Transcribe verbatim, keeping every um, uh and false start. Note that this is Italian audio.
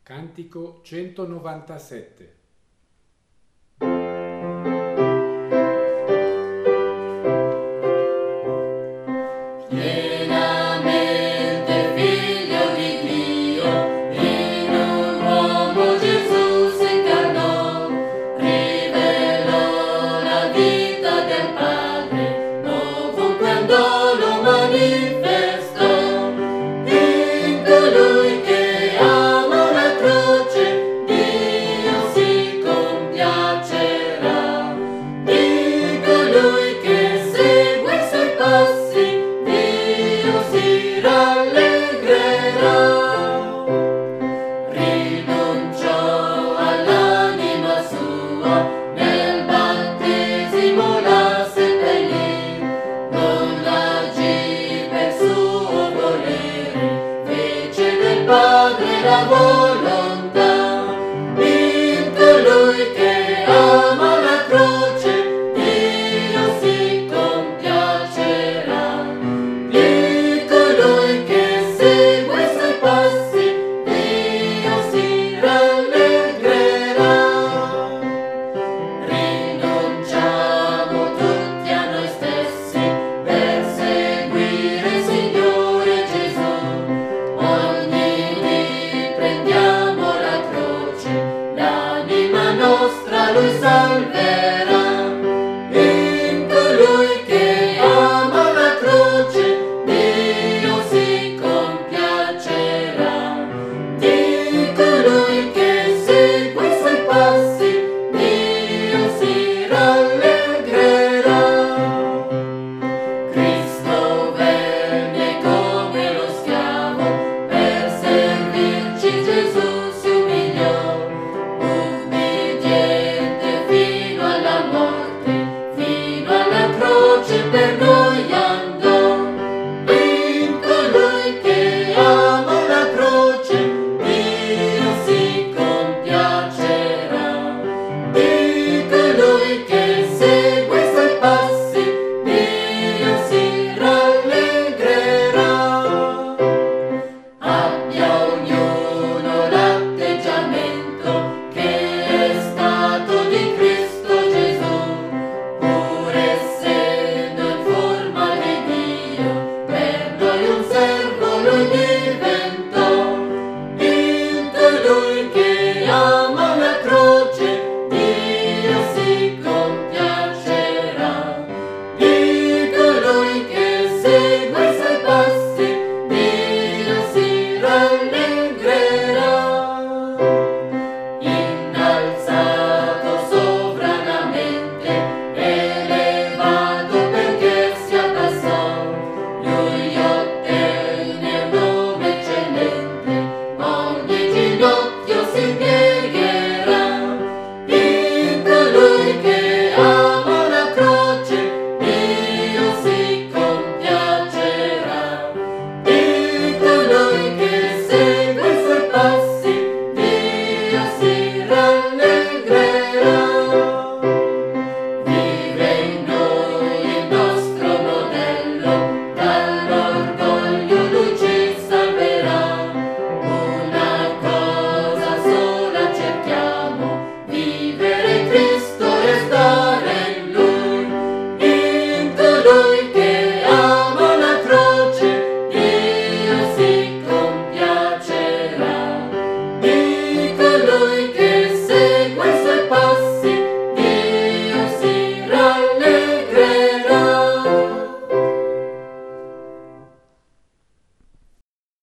Cantico centonovantasette. Pienamente figlio di Dio, in un uomo Gesù si incarnò, rivelò la vita del Padre, ovunque andò lo manifestò. In colui che ama la croce, Dio si compiacerà. Di colui che segue i suoi passi, Dio si rallegrerà. Rinunciò all'anima sua, nel battesimo la seppellì, non agì per suo volere, fece del Padre la volontà. In colui che ama la croce, Dio si compiacerà. Di colui che segue i suoi passi, Dio si rallegrerà. Rinunciamo tutti a noi stessi per seguire il Signore Gesù. Ogni dì prendiamo la croce, l'anima nostra Lui salva.